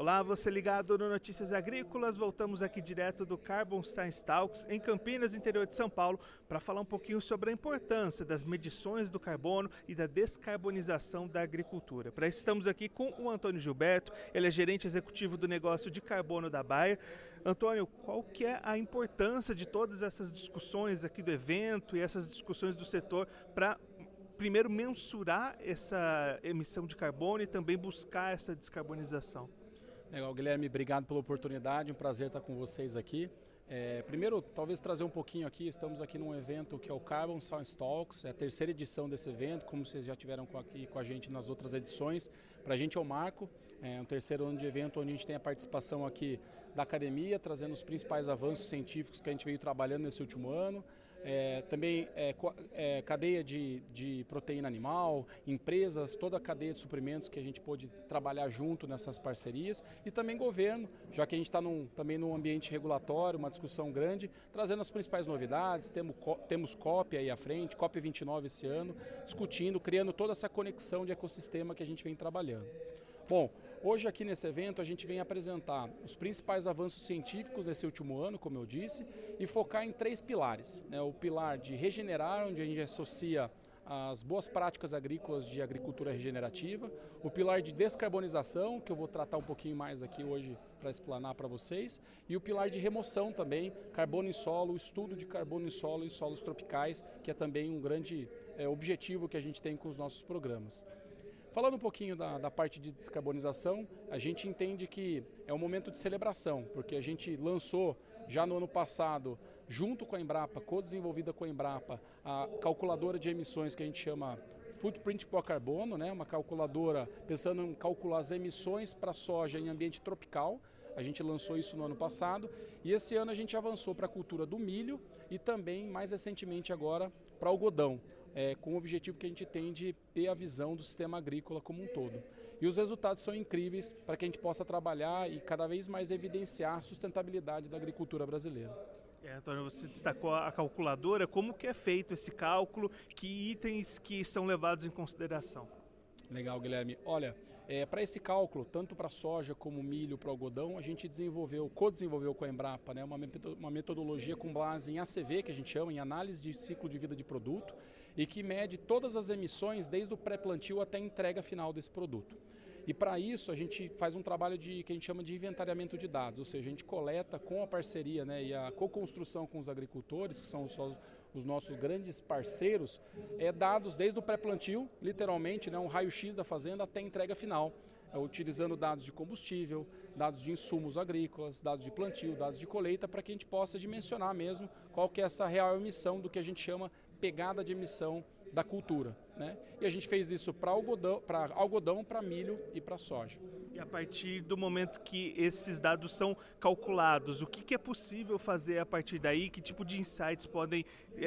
Olá, você ligado no Notícias Agrícolas, voltamos aqui direto do Carbon Science Talks em Campinas, interior de São Paulo, para falar um pouquinho sobre a importância das medições do carbono e da descarbonização da agricultura. Para isso estamos aqui com o Antônio Gilberto, ele é gerente executivo do negócio de carbono da Bayer. Antônio, qual que é a importância de todas essas discussões aqui do evento e essas discussões do setor para primeiro mensurar essa emissão de carbono e também buscar essa descarbonização? Legal, Guilherme, obrigado pela oportunidade, um prazer estar com vocês aqui. Primeiro, talvez trazer um pouquinho aqui, estamos aqui num evento que é o Carbon Science Talks, é a terceira edição desse evento, como vocês já tiveram aqui com a gente nas outras edições. Para a gente é um marco, é um terceiro ano de evento onde a gente tem a participação aqui da academia, trazendo os principais avanços científicos que a gente veio trabalhando nesse último ano. Também cadeia de proteína animal, empresas, toda a cadeia de suprimentos que a gente pôde trabalhar junto nessas parcerias e também governo, já que a gente está também num ambiente regulatório, uma discussão grande, trazendo as principais novidades, temos COP aí à frente, COP 29 esse ano, discutindo, criando toda essa conexão de ecossistema que a gente vem trabalhando. Bom, hoje aqui nesse evento a gente vem apresentar os principais avanços científicos desse último ano, como eu disse, e focar em três pilares, né? O pilar de regenerar, onde a gente associa as boas práticas agrícolas de agricultura regenerativa, o pilar de descarbonização, que eu vou tratar um pouquinho mais aqui hoje para explanar para vocês, e o pilar de remoção também, carbono em solo, o estudo de carbono em solo e solos tropicais, que é também um grande objetivo que a gente tem com os nossos programas. Falando um pouquinho da parte de descarbonização, a gente entende que é um momento de celebração, porque a gente lançou já no ano passado, junto com a Embrapa, co-desenvolvida com a Embrapa, a calculadora de emissões que a gente chama Footprint por Carbono, né? Uma calculadora pensando em calcular as emissões para soja em ambiente tropical. A gente lançou isso no ano passado e esse ano a gente avançou para a cultura do milho e também, mais recentemente agora, para o algodão. Com o objetivo que a gente tem de ter a visão do sistema agrícola como um todo. E os resultados são incríveis para que a gente possa trabalhar e cada vez mais evidenciar a sustentabilidade da agricultura brasileira. Antônio, você destacou a calculadora, como que é feito esse cálculo, que itens que são levados em consideração? Legal, Guilherme. Olha, para esse cálculo, tanto para soja como milho, para algodão, a gente co-desenvolveu com a Embrapa, né, uma metodologia com base em ACV, que a gente chama, em análise de ciclo de vida de produto, e que mede todas as emissões desde o pré-plantio até a entrega final desse produto. E para isso a gente faz um trabalho que a gente chama de inventariamento de dados, ou seja, a gente coleta com a parceria, né, e a co-construção com os agricultores, que são os nossos grandes parceiros, dados desde o pré-plantio, literalmente, né, um raio-x da fazenda até a entrega final, utilizando dados de combustível, dados de insumos agrícolas, dados de plantio, dados de colheita, para que a gente possa dimensionar mesmo qual que é essa real emissão do que a gente chama pegada de emissão da cultura, né? E a gente fez isso para algodão, para milho e para soja. E a partir do momento que esses dados são calculados, o que é possível fazer a partir daí? Que tipo de insights podem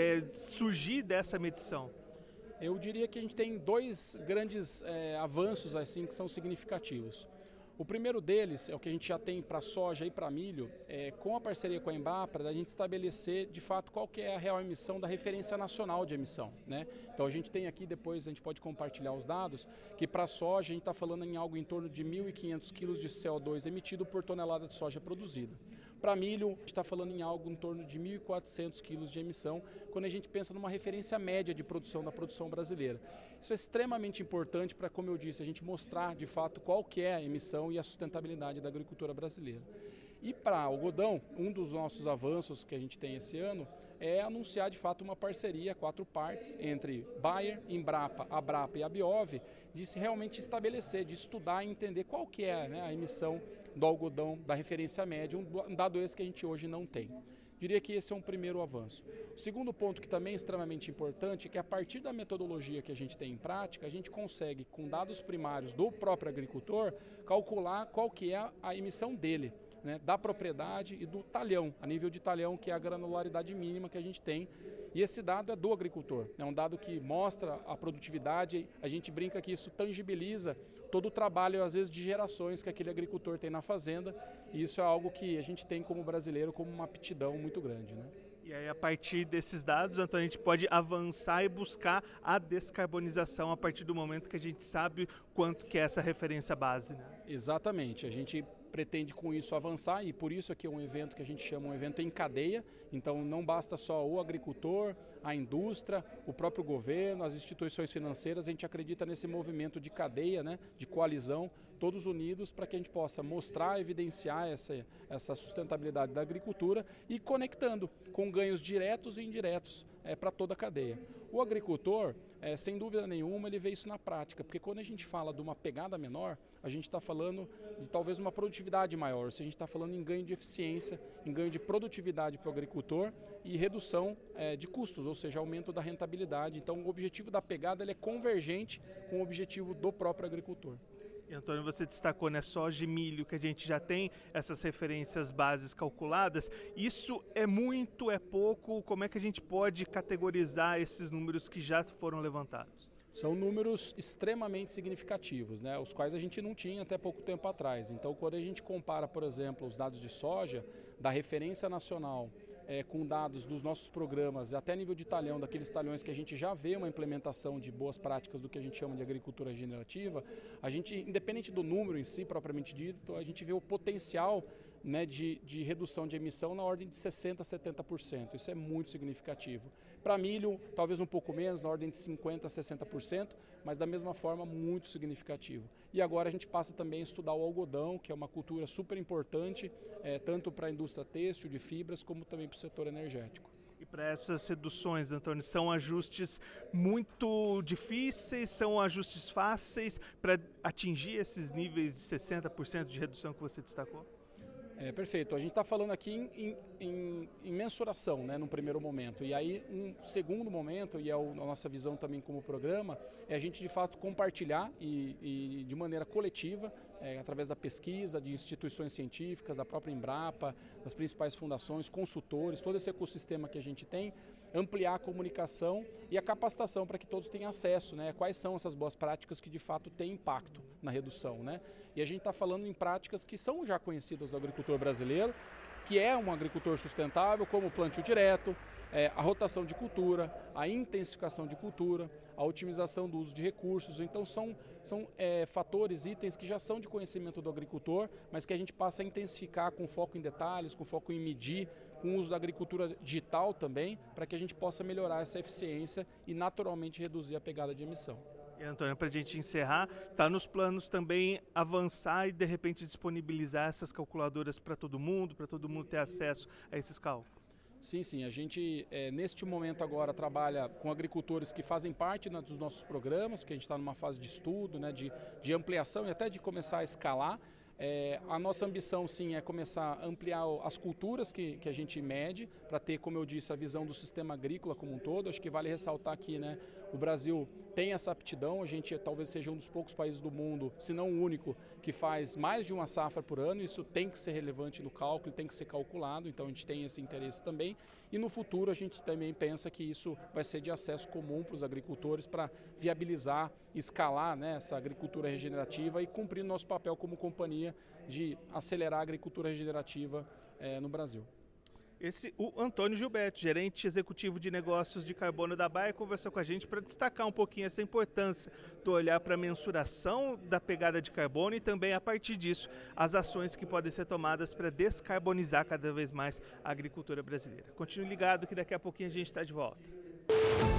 surgir dessa medição? Eu diria que a gente tem dois grandes avanços assim que são significativos. O primeiro deles é o que a gente já tem para soja e para milho, com a parceria com a Embrapa, da gente estabelecer de fato qual que é a real emissão da referência nacional de emissão, né? Então a gente tem aqui, depois a gente pode compartilhar os dados, que para a soja a gente está falando em algo em torno de 1.500 kg de CO2 emitido por tonelada de soja produzida. Para milho, a gente está falando em algo em torno de 1.400 kg de emissão, quando a gente pensa numa referência média de produção da produção brasileira. Isso é extremamente importante para, como eu disse, a gente mostrar de fato qual que é a emissão e a sustentabilidade da agricultura brasileira. E para algodão, um dos nossos avanços que a gente tem esse ano é anunciar de fato uma parceria, 4 partes, entre Bayer, Embrapa, Abrapa e Abiov, de se realmente estabelecer, de estudar e entender qual que é, né, a emissão do algodão da referência média, um dado esse que a gente hoje não tem. Diria que esse é um primeiro avanço. O segundo ponto que também é extremamente importante é que a partir da metodologia que a gente tem em prática, a gente consegue, com dados primários do próprio agricultor, calcular qual que é a emissão dele, né, da propriedade e do talhão, a nível de talhão, que é a granularidade mínima que a gente tem. E esse dado é do agricultor, é um dado que mostra a produtividade, a gente brinca que isso tangibiliza todo o trabalho, às vezes, de gerações que aquele agricultor tem na fazenda, e isso é algo que a gente tem como brasileiro como uma aptidão muito grande, né? E aí, a partir desses dados, Antônio, a gente pode avançar e buscar a descarbonização a partir do momento que a gente sabe quanto que é essa referência base, né? Exatamente. A gente pretende com isso avançar e por isso aqui é um evento que a gente chama um evento em cadeia. Então não basta só o agricultor, a indústria, o próprio governo, as instituições financeiras, a gente acredita nesse movimento de cadeia, né, de coalizão, todos unidos para que a gente possa mostrar, evidenciar essa sustentabilidade da agricultura e conectando com ganhos diretos e indiretos para toda a cadeia. O agricultor, sem dúvida nenhuma, ele vê isso na prática, porque quando a gente fala de uma pegada menor, a gente está falando de talvez uma produtividade maior, se a gente está falando em ganho de eficiência, em ganho de produtividade para o agricultor e redução de custos, ou seja, aumento da rentabilidade. Então o objetivo da pegada ele é convergente com o objetivo do próprio agricultor. E, Antônio, você destacou, né, soja e milho, que a gente já tem essas referências bases calculadas. Isso é muito, é pouco? Como é que a gente pode categorizar esses números que já foram levantados? São números extremamente significativos, né, os quais a gente não tinha até pouco tempo atrás. Então, quando a gente compara, por exemplo, os dados de soja da referência nacional com dados dos nossos programas, até nível de talhão, daqueles talhões que a gente já vê uma implementação de boas práticas do que a gente chama de agricultura regenerativa, a gente, independente do número em si, propriamente dito, a gente vê o potencial, né, de redução de emissão na ordem de 60% a 70%. Isso é muito significativo. Para milho, talvez um pouco menos, na ordem de 50% a 60%, mas da mesma forma muito significativo. E agora a gente passa também a estudar o algodão, que é uma cultura super importante, tanto para a indústria têxtil, de fibras, como também para o setor energético. E para essas reduções, Antônio, são ajustes muito difíceis, são ajustes fáceis para atingir esses níveis de 60% de redução que você destacou? Perfeito. A gente está falando aqui em mensuração, né, num primeiro momento. E aí, um segundo momento, e é a nossa visão também como programa, é a gente de fato compartilhar e de maneira coletiva, através da pesquisa, de instituições científicas, da própria Embrapa, das principais fundações, consultores, todo esse ecossistema que a gente tem, ampliar a comunicação e a capacitação para que todos tenham acesso, né? Quais são essas boas práticas que de fato têm impacto na redução, né? E a gente está falando em práticas que são já conhecidas do agricultor brasileiro, que é um agricultor sustentável, como o plantio direto, a rotação de cultura, a intensificação de cultura, a otimização do uso de recursos. Então são fatores, itens que já são de conhecimento do agricultor, mas que a gente passa a intensificar com foco em detalhes, com foco em medir, com o uso da agricultura digital também, para que a gente possa melhorar essa eficiência e naturalmente reduzir a pegada de emissão. E, Antônio, para a gente encerrar, está nos planos também avançar e de repente disponibilizar essas calculadoras para todo mundo ter acesso a esses cálculos? Sim, a gente neste momento agora trabalha com agricultores que fazem parte, né, dos nossos programas, porque a gente está numa fase de estudo, né, de ampliação e até de começar a escalar. A nossa ambição, sim, é começar a ampliar as culturas que a gente mede, para ter, como eu disse, a visão do sistema agrícola como um todo. Acho que vale ressaltar aqui, né, o Brasil tem essa aptidão, a gente talvez seja um dos poucos países do mundo, se não o único, que faz mais de uma safra por ano. Isso tem que ser relevante no cálculo, tem que ser calculado, então a gente tem esse interesse também. E no futuro a gente também pensa que isso vai ser de acesso comum para os agricultores para viabilizar, escalar, né, essa agricultura regenerativa e cumprir nosso papel como companhia de acelerar a agricultura regenerativa no Brasil. O Antônio Gilberto, gerente executivo de negócios de carbono da Bayer, conversou com a gente para destacar um pouquinho essa importância do olhar para a mensuração da pegada de carbono e também, a partir disso, as ações que podem ser tomadas para descarbonizar cada vez mais a agricultura brasileira. Continue ligado que daqui a pouquinho a gente está de volta.